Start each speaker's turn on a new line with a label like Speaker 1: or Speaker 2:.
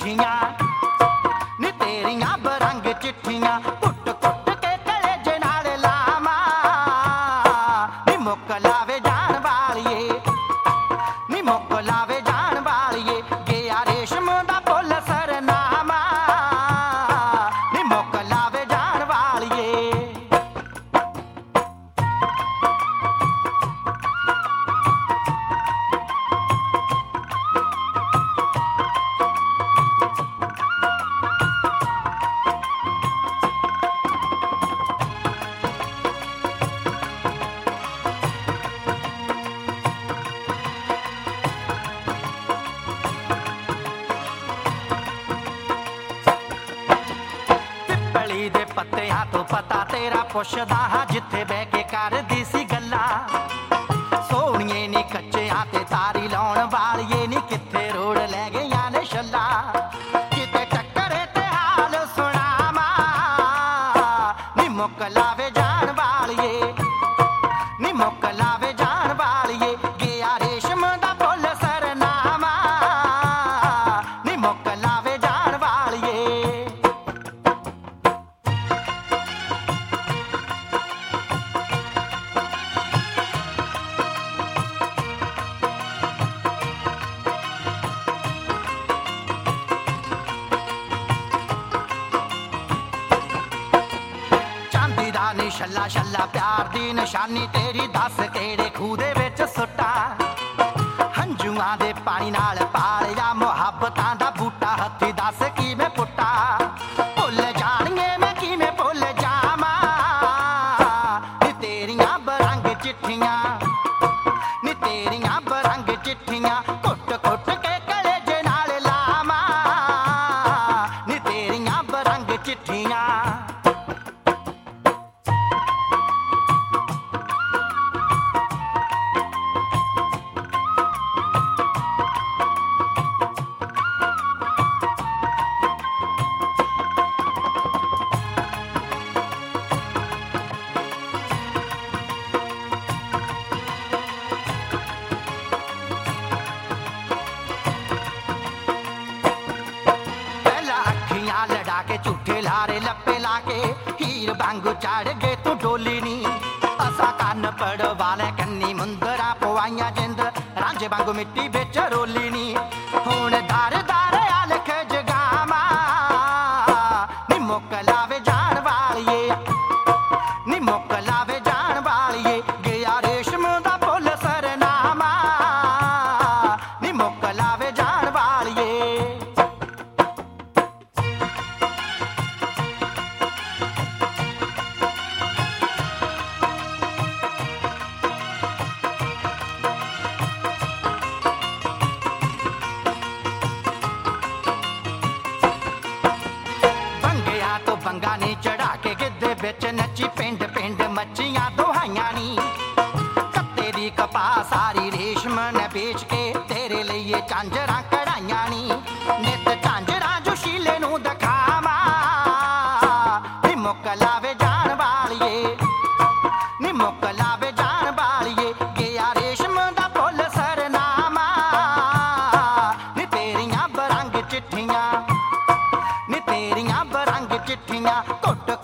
Speaker 1: चिट्ठियां नी तेरियां बरंग चिट्ठियां कुट कुट के कलेजे नाल लावां नी मुक लावे जान वालिए नी मुक लावे जान वालिए गया रेशम दा फुल सरनामा नी मुक लावे जान वालिए। पिपली दे पत्तियां तो पता तेरा पुछदा हां जिथे बह के करदी सी गल्लां सोहणिए नी कच्चियां ते तारी लाउण वालिए नी किथे रोड लै गईयां ने छल्ला किते टक्करे ते हाल सुणावां नी मुक लावे जान वालिए नी मुक लावे जान वालिए गया रेशम दा फुल सरनामा नी मुक लावे जान वालिए। चांदी दा नी छल्ला छल्ला प्यार दी निशानी तेरी दस केड़े खूह दे विच सुट्टा हंजुआं दे पानी नाल पालिया मुहब्बतां दा बूटा हत्थी दस किवें पुट्टा भुल जाणिए मैं किवें भुल जावां नी तेरियां बरंग चिट्ठियां नी तेरियां बरंग चिट्ठियां कुट कुट के कलेजे नाल लावां नी तेरियां बरंग चिट्ठियां। पहला अखियां लड़ा के झूठे लारे लपे लाके हीर वांगू चढ़ गए तू डोली नी असा कन्न पड़वाले कन्नी मुंदरा पवाइयां जिंद रांझे वांगू मिट्टी बिच रोली नी हुण दर दर अलख जगावां नी मुक लावे जान वालिए नी मुक लावे जान वालिए गया रेशम दा फुल सरनामा नी मुक लावे जान वालिए। बंगिया तो बंगा नी चढ़ा के गिद्धे बिच नची पिंड पिंड मच्छियां दुहाइयां नी कत्ते दी कपाह सारी रेशम ने बेच के तेरे लिए झांजरां कढ़ाइयां नी नित झांजरां जोशीले नूं दिखावां नी मुक लावे जान वालिए नी मुक लावे जान वालिए गया रेशम दा फुल सरनामा नी तेरियां बरंग चिट्ठियां नी तेरियां बरंग चिट्ठियां कुट